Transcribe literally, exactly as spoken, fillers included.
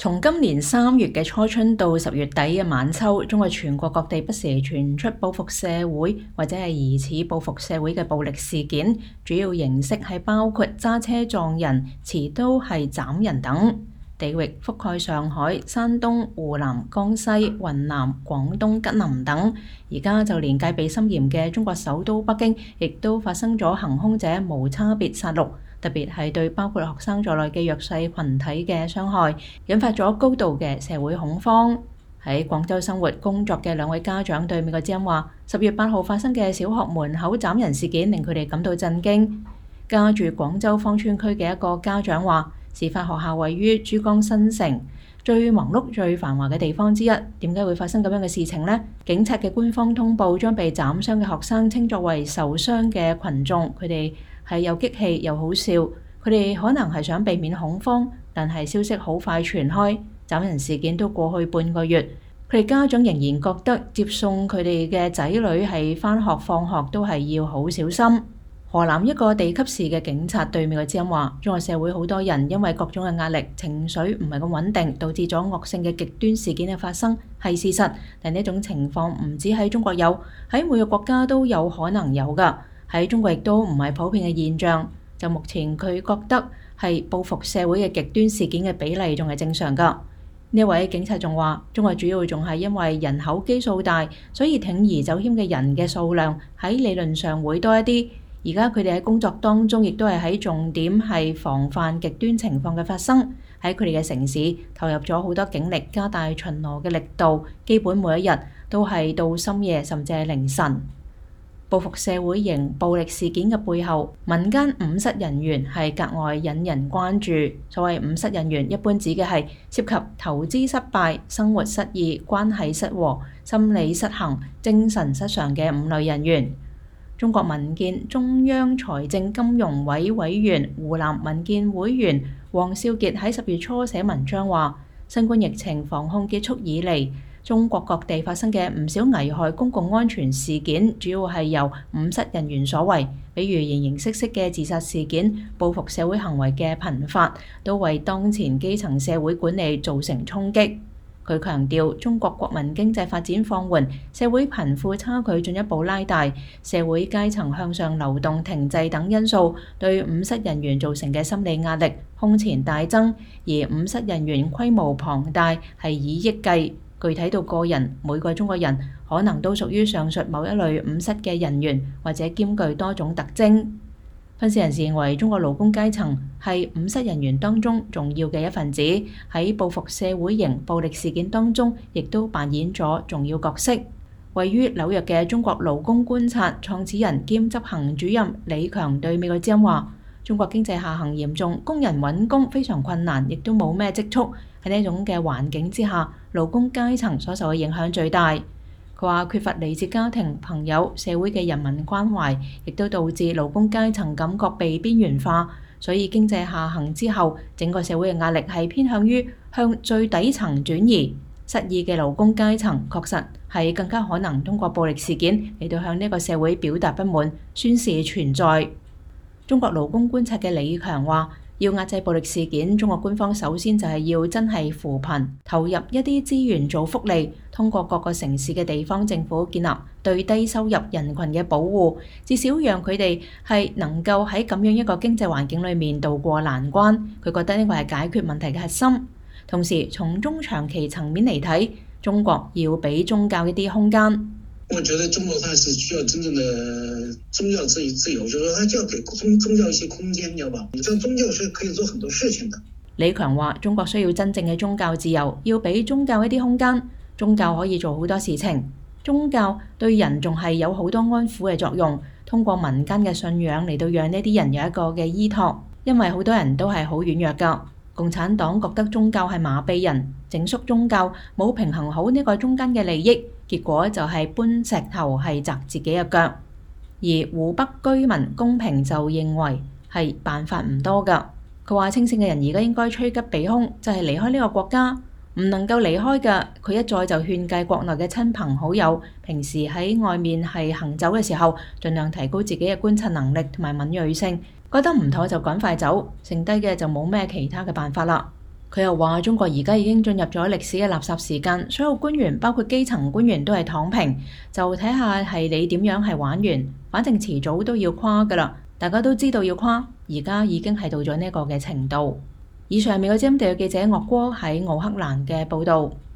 從今年三月嘅初春到十月底嘅晚秋，中國全國各地不時傳出報復社會或者係疑似報復社會嘅暴力事件，主要形式係包括揸車撞人、持刀係斬人等。地域覆蓋上海、山東、湖南、江西、雲南、廣東、吉林等。而家就連戒備森嚴嘅中國首都北京，亦都發生咗行兇者無差別殺戮，特別係對包括學生在內嘅弱勢群體嘅傷害，引發咗高度嘅社會恐慌。喺廣州生活工作嘅兩位家長對美國之音話：十月八號發生嘅小學門口斬人事件令佢哋感到震驚。家住廣州芳村區嘅一個家長話：事發學校位於珠江新城，最忙碌、最繁華嘅地方之一。點解會發生咁樣嘅事情呢？警察嘅官方通報將被斬傷嘅學生稱作為受傷嘅群眾，佢哋係又激氣又好笑。佢哋可能係想避免恐慌，但係消息好快傳開，斬人事件都過去半個月，佢哋家長仍然覺得接送佢哋嘅仔女係返學放學都係要好小心。河南一個地級市嘅警察對美國之音話：中國社會好多人因為各種嘅壓力、情緒唔係咁穩定，導致咗惡性嘅極端事件嘅發生，係事實。但呢種情況唔止喺中國有，喺每個國家都有可能有㗎。喺中國亦都唔係普遍嘅現象。就目前佢覺得係報復社會嘅極端事件嘅比例仲係正常㗎。呢位警察仲話：中國主要仲係因為人口基數大，所以鋌而走險嘅人嘅數量喺理論上會多一啲。而家佢哋喺工作當中，亦都係喺重點係防範極端情況嘅發生。喺佢哋嘅城市投入咗好多警力，加大巡邏嘅力度，基本每一日都係到深夜甚至係凌晨。報復社會型暴力事件嘅背後，民間五失人員係格外引人關注。所謂五失人員，一般指嘅係涉及投資失敗、生活失意、關係失和、心理失衡、精神失常嘅五類人員。中國民建中央財政金融委委員、湖南民建會員黃少傑喺十月初寫文章話：新冠疫情防控結束以嚟，中國各地發生嘅唔少危害公共安全事件，主要係由五失人員所為，比如形形色色嘅自殺事件、報復社會行為嘅頻發，都為當前基層社會管理造成衝擊。佢強調，中國國民經濟發展放緩，社會貧富差距進一步拉大，社會階層向上流動停滯等因素，對五失人員造成嘅心理壓力空前大增，而五失人員規模龐大，係以億計。具體到個人，每個中國人可能都屬於上述某一類五失嘅人員，或者兼具多種特徵。分析人士認為，中國勞工階層係五失人員當中重要嘅一份子，喺報復社會型暴力事件當中，亦都扮演咗重要角色。位於紐約嘅中國勞工觀察創始人兼執行主任李強對美國之音話：中國經濟下行嚴重，工人揾工非常困難，亦都冇咩積蓄。喺呢種嘅環境之下，勞工階層所受嘅影響最大。佢話缺乏嚟自家庭、朋友、社會嘅人民關懷，亦都導致勞工階層感覺被邊緣化。所以經濟下行之後，整個社會嘅壓力係偏向於向最底層轉移。失意嘅勞工階層確實係更加可能通過暴力事件嚟到向呢個社會表達不滿、宣示存在。中國勞工觀察嘅李強話：要壓制暴力事件，中國官方首先就係要真係扶貧，投入一啲資源做福利，通過各個城市嘅地方政府建立對低收入人群嘅保護，至少讓佢哋係能夠喺咁樣一個經濟環境裏面渡過難關。佢覺得呢個係解決問題嘅核心。同時，從中長期層面嚟睇，中國要俾宗教一啲空間。 我覺得中國它是需要真正的宗教自自由，就是說它就要給宗宗教一些空間，你知道吧？這樣宗教是可以做很多事情的。 李強話：中國需要真正嘅宗教自由，要俾宗教一啲空間。宗教可以做好多事情，宗教對人仲係有好多安撫嘅作用，通過民間嘅信仰嚟到讓呢啲人有一個嘅依託。因為好多人都係好軟弱㗎。共產黨覺得宗教係麻痹人，整肅宗教，冇平衡好呢個中間嘅利益，結果就係搬石頭係砸自己嘅腳。而湖北居民公平就認為係辦法唔多㗎。佢話清醒嘅人而家應該趨吉避凶，就係離開呢個國家。唔能夠離開嘅，佢一再就勸誡國內嘅親朋好友，平時喺外面係行走嘅時候，盡量提高自己嘅觀察能力同埋敏銳性。覺得唔妥就趕快走，剩低嘅就冇咩其他嘅辦法啦。 佢又話：中國而家已經進入咗歷史嘅垃圾時間，所有官員包括基層官員都係躺平，就睇下係你點樣係玩完，反正遲早都要垮㗎啦。大家都知道要垮，而家已經係到咗呢個嘅程度。以上美國之音地嘅記者岳國喺奧克蘭嘅報導。